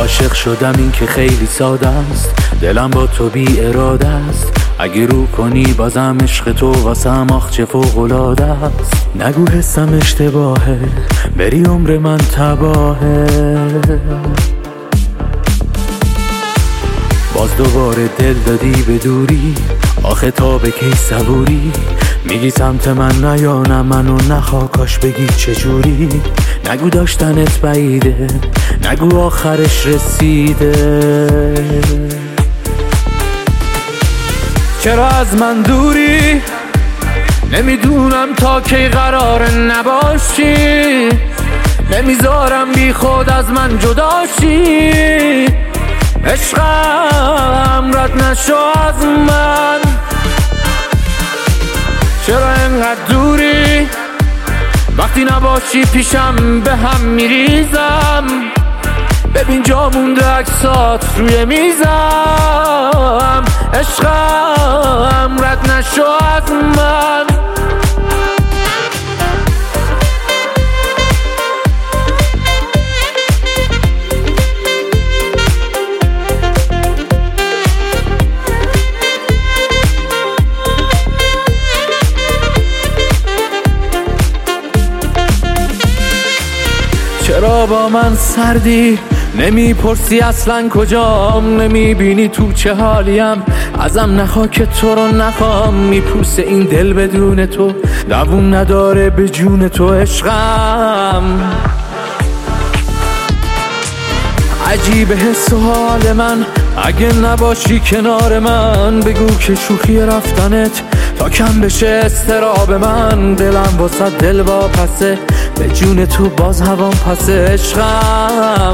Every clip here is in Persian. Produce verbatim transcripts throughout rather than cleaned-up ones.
عاشق شدم این که خیلی ساده است، دلم با تو بی اراده است. اگه رو کنی بازم عشق تو واسم آخ چه فوق‌العاده است. نگو حسم اشتباهه، بری عمر من تباهه. باز دوباره دل دادی به دوری، آخه تا به کی صبوری؟ میگی سمت من نیانم منو نخوا، کاش بگی چجوری. نگو داشتنت بعیده، نگو آخرش رسیده. چرا از من دوری؟ نمیدونم تا کی قرار نباشی. نمیذارم بی خود از من جداشی. عشقم رد نشو از من. چرا انقدر دوری؟ وقتی نباشی پیشم به هم میریزم. ببین جا مونده عکسات روی میزم. عشقم رد نشو از من. چرا با من سردی؟ نمیپرسی اصلا کجام، نمیبینی تو چه حالیم. ازم نخوا که تو رو نخوام. میپوسه این دل بدون تو، دووم نداره به جون تو. عشقم عجیب حس و حال من، اگه نباشی کنار من. بگو که شوخی رفتنت تا کم بشه استراب من. دلم واسه دل واپسه، به جون تو باز هوام پسه. عشقم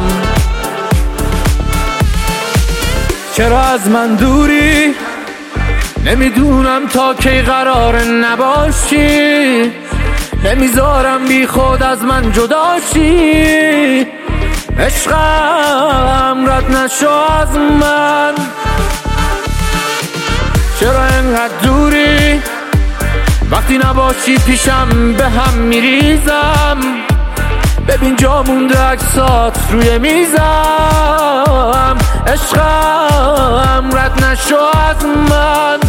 چرا از من دوری؟ نمیدونم تا کی قرار نباشی. نمیذارم بی خود از من جداشی. عشقم رد نشو از من. چرا انقدر دوری؟ وقتی نباشی پیشم به هم میریزم. ببین جا مونده عکسات روی میزم. عشقم رد نشو از من.